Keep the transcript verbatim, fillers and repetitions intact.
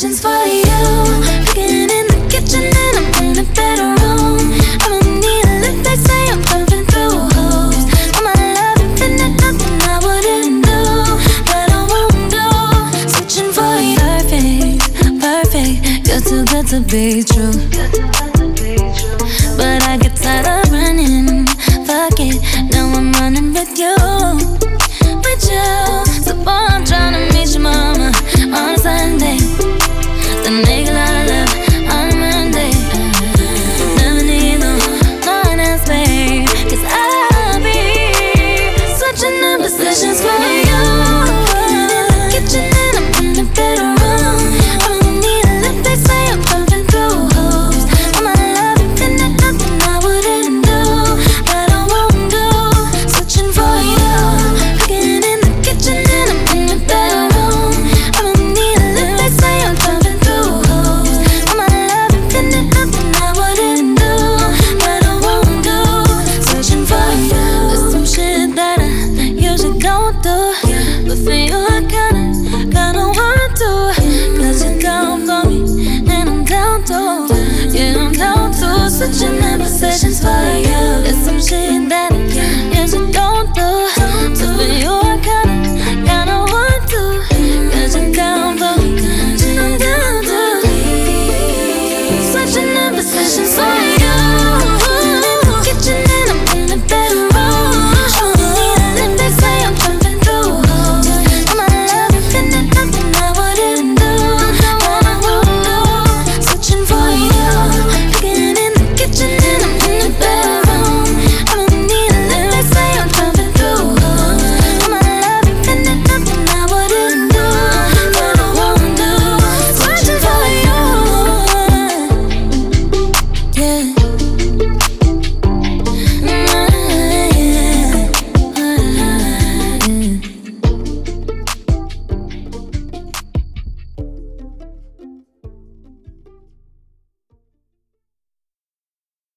Questions for you. Cooking in the kitchen and I'm in a bedroom. I'ma need a lift, they say I'm jumping through hoops. For my love infinite, nothing I wouldn't do, but I won't do. Searching for you. Perfect, perfect. You're too good to be true.